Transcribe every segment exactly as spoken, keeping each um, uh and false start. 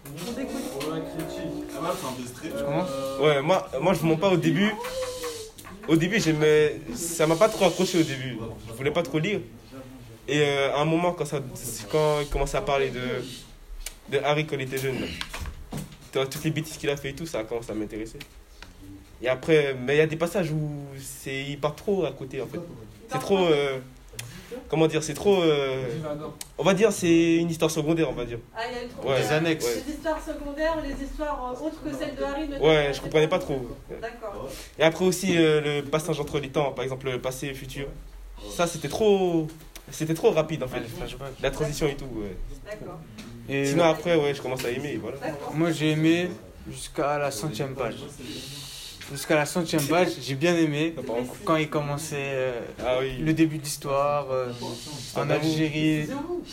On t'écoute. Je commence. Ouais, moi, moi je vous mens pas au début. Au début, j'aimais. Ça m'a pas trop accroché au début. Je voulais pas trop lire. Et euh, à un moment, quand, ça, quand il commençait à parler de, de Harry quand il était jeune, là, toutes les bêtises qu'il a fait et tout, ça a commencé à m'intéresser. Et après, mais il y a des passages où c'est, il part trop à côté en fait. C'est trop. Euh, comment dire, c'est trop. Euh, on va dire, c'est une histoire secondaire, on va dire. Ah, il y a une trop Ouais, des annexes. Ouais. Les histoires secondaires, les histoires euh, autres que celles de Harry. Ne Ouais, je comprenais pas trop. D'accord. Et après aussi, euh, le passage entre les temps, par exemple, le passé et le futur. Ça, c'était trop. C'était trop rapide en fait. La transition et tout. Ouais. D'accord. Et Sinon, après, ouais, je commence à aimer. Voilà. D'accord. moi j'ai aimé jusqu'à la centième page. Jusqu'à la centième page, j'ai bien aimé quand il commençait euh, Ah oui. le début de l'histoire euh, en d'amour. Algérie.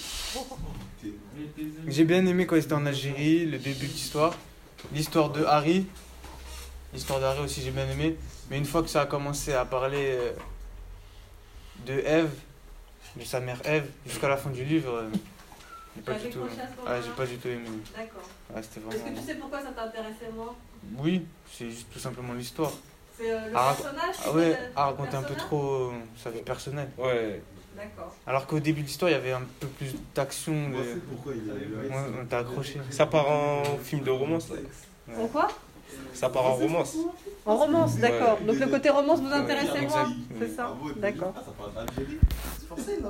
J'ai bien aimé quand il était en Algérie, le début de l'histoire. L'histoire de Harry. L'histoire de Harry aussi, j'ai bien aimé. Mais une fois que ça a commencé à parler euh, de Ève, de sa mère Ève, jusqu'à la fin du livre, euh, j'ai pas T'as du tout. décroché à ce Ah, moment-là j'ai pas du tout aimé. D'accord. Ah, c'était Est-ce vraiment. que tu sais pourquoi ça t'intéressait moins? Oui, c'est juste tout simplement l'histoire. C'est euh, le Ah, personnage Ah c'est ouais, pas à le raconter un peu personnage trop euh, sa vie personnelle. Ouais. D'accord. Alors qu'au début de l'histoire, il y avait un peu plus d'action. De... Pourquoi il a Ouais, on t'a accroché. Ça part en film de romance. Là. En quoi? Ça part en romance. En romance, d'accord. Ouais. Donc le côté romance vous intéressait Exact. moins, c'est ça? D'accord. Ça parle d'Algérie. C'est forcé, là.